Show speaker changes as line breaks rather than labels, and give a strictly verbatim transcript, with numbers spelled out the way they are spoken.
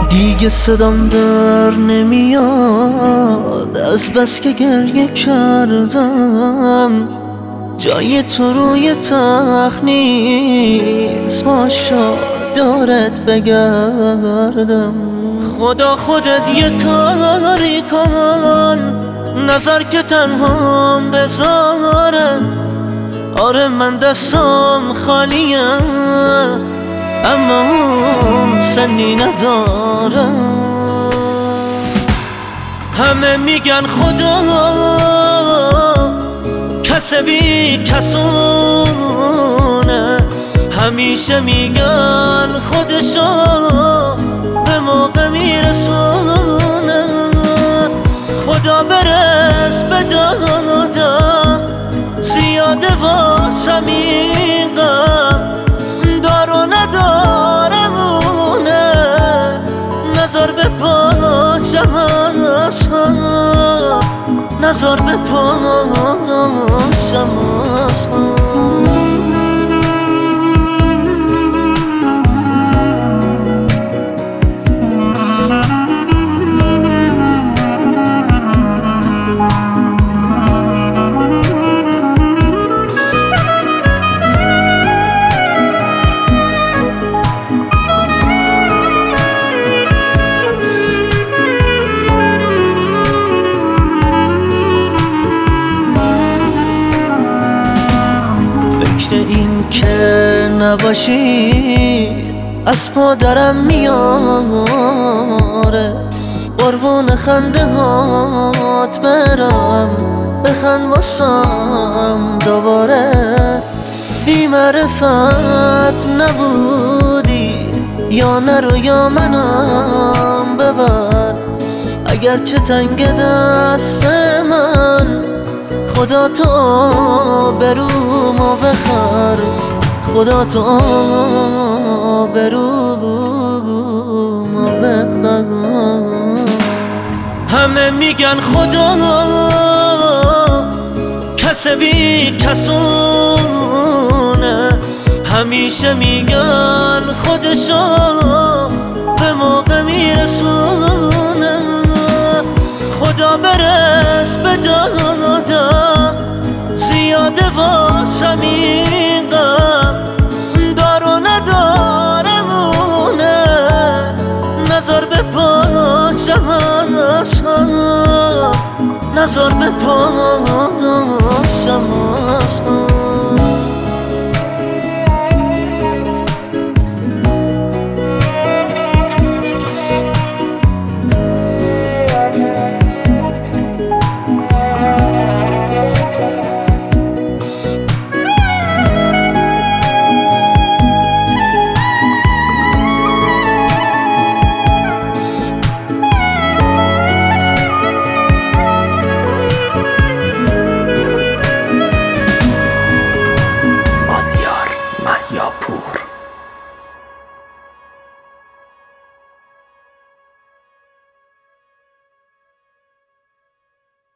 دیگه صدام در نمیاد از بس که گریه کردم. جای تو روی تخت نیست، پاشا دارت بگردم. خدا خودت یه کاری کن، نظر که تنهام بذاره. آره من دستم خالیه اما سنی ندارم. همه میگن خدا کسبی کسونه، همیشه میگن خودشو به موقع میرسونه. خدا برس به دادم، زیاده واسم این غم. دار و ندارمونه، نظر به پاچم هستم، نظر به پاچم هستم. این که نباشی از پادرم میاره، قربون خنده هات برم، بخند واسم دوباره. بی معرفت نبودی، یا نرو یا منم ببر. اگرچه تنگ دست من، خدا تو برومو بخر، خدا تو برومو بخر. همه میگن خدا کسبی کسونه، همیشه میگن خودشو به موقع میرسونه. خدا برس به دادم، زیاده واسم این غم. دار و ندارمونه، نظر به پاچم هستم، نظر به پاچم